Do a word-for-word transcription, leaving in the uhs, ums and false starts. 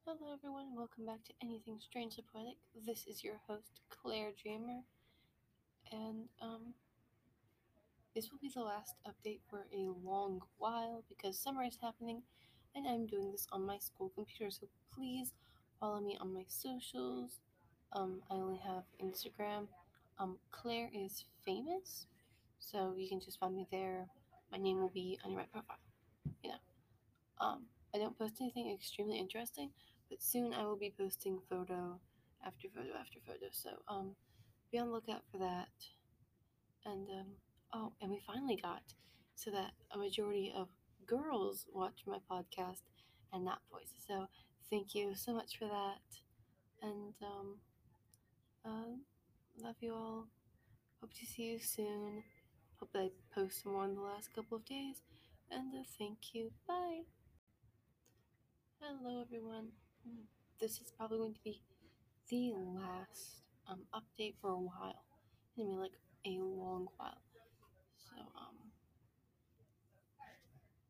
Hello, everyone. Welcome back to Anything Strangely Poetic. This is your host, Claire Dreamer, and um, this will be the last update for a long while because summer is happening, and I'm doing this on my school computer. So please follow me on my socials. Um, I only have Instagram. Um, Claire is famous, so you can just find me there. My name will be on your right profile. You know. Um, I don't post anything extremely interesting, but soon I will be posting photo after photo after photo. So um, be on the lookout for that. And um, oh, and we finally got so that a majority of girls watch my podcast and not boys. So thank you so much for that. And um, uh, love you all. Hope to see you soon. Hope I post more in the last couple of days. And uh, thank you. Bye. Hello, everyone. Mm, This is probably going to be the last um, update for a while. I mean, like a long while.